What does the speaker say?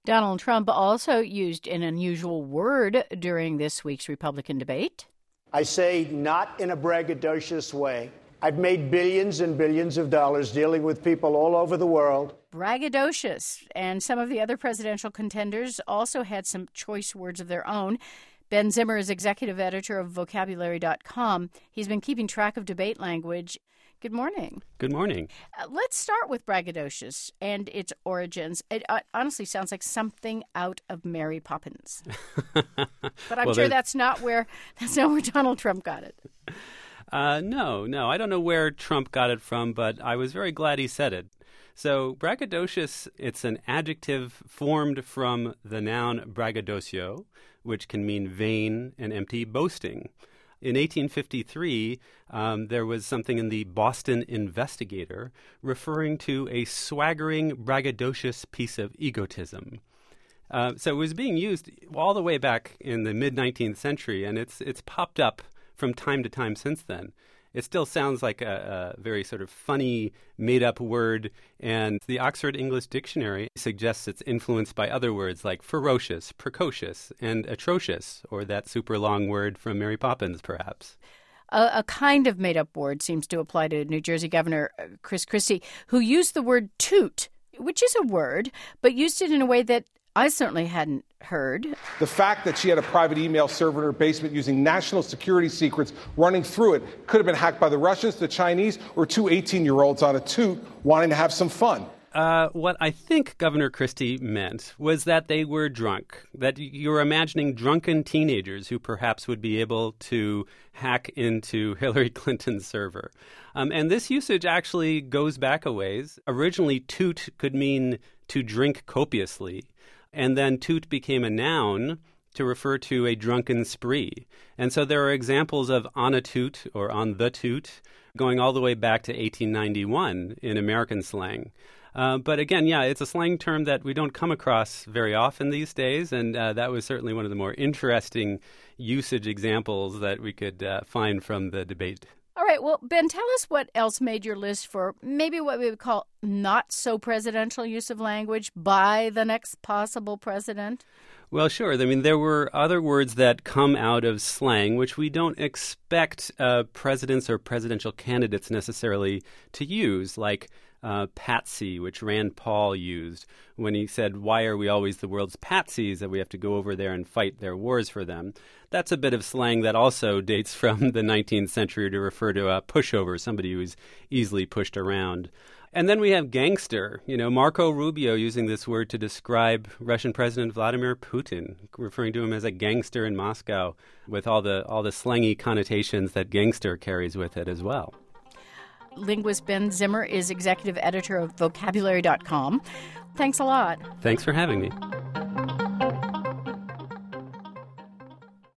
Donald Trump also used an unusual word during this week's Republican debate. I say not in a braggadocious way. I've made billions and billions of dollars dealing with people all over the world. Braggadocious. And some of the other presidential contenders also had some choice words of their own. Ben Zimmer is executive editor of Vocabulary.com. He's been keeping track of debate language. Good morning. Good morning. Let's start with braggadocious and its origins. It honestly sounds like something out of Mary Poppins. But I'm sure that's not where Donald Trump got it. No, I don't know where Trump got it from, but I was very glad he said it. So braggadocious, it's an adjective formed from the noun braggadocio, which can mean vain and empty boasting. In 1853, there was something in the Boston Investigator referring to a swaggering, braggadocious piece of egotism. So it was being used all the way back in the mid-19th century, and it's popped up from time to time since then. It still sounds like a very sort of funny, made-up word, and the Oxford English Dictionary suggests it's influenced by other words like ferocious, precocious, and atrocious, or that super long word from Mary Poppins, perhaps. A kind of made-up word seems to apply to New Jersey Governor Chris Christie, who used the word toot, which is a word, but used it in a way that I certainly hadn't heard. The fact that she had a private email server in her basement using national security secrets running through it could have been hacked by the Russians, the Chinese, or two 18-year-olds on a toot wanting to have some fun. What I think Governor Christie meant was that they were drunk, that you're imagining drunken teenagers who perhaps would be able to hack into Hillary Clinton's server. And this usage actually goes back a ways. Originally, toot could mean to drink copiously. And then toot became a noun to refer to a drunken spree. And so there are examples of on a toot or on the toot going all the way back to 1891 in American slang. But again, it's a slang term that we don't come across very often these days, and that was certainly one of the more interesting usage examples that we could find from the debate. All right, well, Ben, tell us what else made your list for maybe what we would call not so presidential use of language by the next possible president. Well, sure. I mean, there were other words that come out of slang, which we don't expect presidents or presidential candidates necessarily to use, like patsy, which Rand Paul used when he said, "Why are we always the world's patsies, that we have to go over there and fight their wars for them?" That's a bit of slang that also dates from the 19th century to refer to a pushover, somebody who's easily pushed around. And then we have gangster, Marco Rubio using this word to describe Russian President Vladimir Putin, referring to him as a gangster in Moscow, with all the slangy connotations that gangster carries with it as well. Linguist Ben Zimmer is executive editor of Vocabulary.com. Thanks a lot. Thanks for having me.